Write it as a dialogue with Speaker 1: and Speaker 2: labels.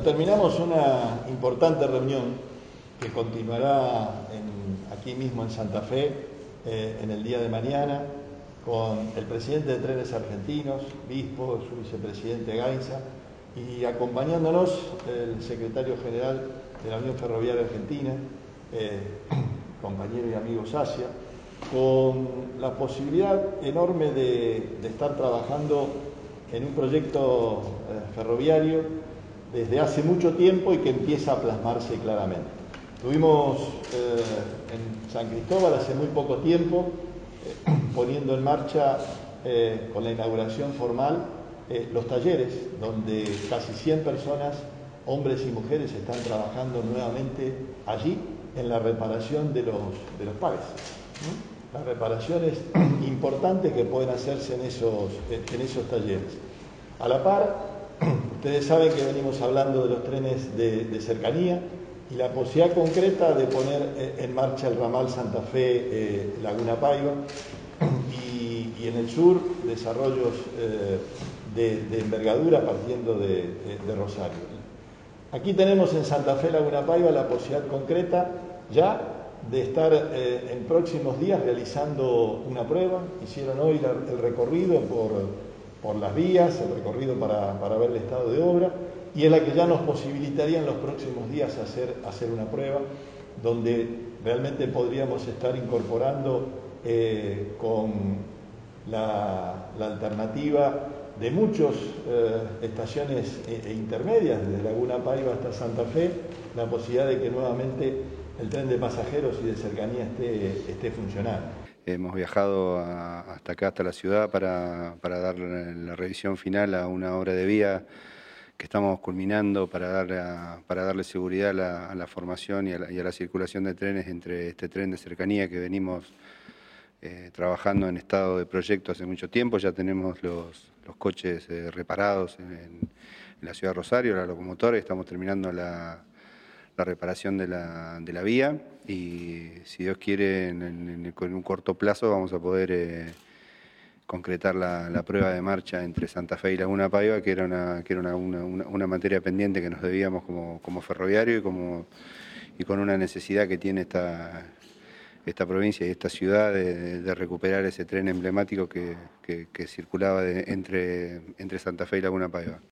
Speaker 1: terminamos una importante reunión que continuará aquí mismo en Santa Fe en el día de mañana con el presidente de Trenes Argentinos, Bispo, su vicepresidente Gainza, y acompañándonos el secretario general de la Unión Ferroviaria Argentina, compañero y amigo Sacia, con la posibilidad enorme de estar trabajando en un proyecto ferroviario desde hace mucho tiempo y que empieza a plasmarse claramente. Estuvimos en San Cristóbal hace muy poco tiempo poniendo en marcha con la inauguración formal los talleres donde casi 100 personas, hombres y mujeres, están trabajando nuevamente allí en la reparación de los pares. Las reparaciones importantes que pueden hacerse en esos talleres. A la par, ustedes saben que venimos hablando de los trenes de cercanía y la posibilidad concreta de poner en marcha el ramal Santa Fe Laguna Paiva y en el sur desarrollos de envergadura partiendo de Rosario. Aquí tenemos en Santa Fe Laguna Paiva la posibilidad concreta ya de estar en próximos días realizando una prueba. Hicieron hoy el recorrido por las vías, el recorrido para ver el estado de obra, y es la que ya nos posibilitaría en los próximos días hacer una prueba donde realmente podríamos estar incorporando con la alternativa de muchas estaciones intermedias, desde Laguna Paiva hasta Santa Fe, la posibilidad de que nuevamente el tren de pasajeros y de cercanía esté funcionando.
Speaker 2: Hemos viajado hasta acá, hasta la ciudad, para dar la revisión final a una obra de vía que estamos culminando para darle seguridad a la formación y a la circulación de trenes entre este tren de cercanía que venimos trabajando en estado de proyecto hace mucho tiempo. Ya tenemos los coches reparados en la ciudad de Rosario, la locomotora, y estamos terminando la reparación de la vía, y si Dios quiere con un corto plazo vamos a poder concretar la prueba de marcha entre Santa Fe y Laguna Paiva, que era una materia pendiente que nos debíamos como ferroviario y con una necesidad que tiene esta provincia y esta ciudad de recuperar ese tren emblemático que circulaba entre Santa Fe y Laguna Paiva.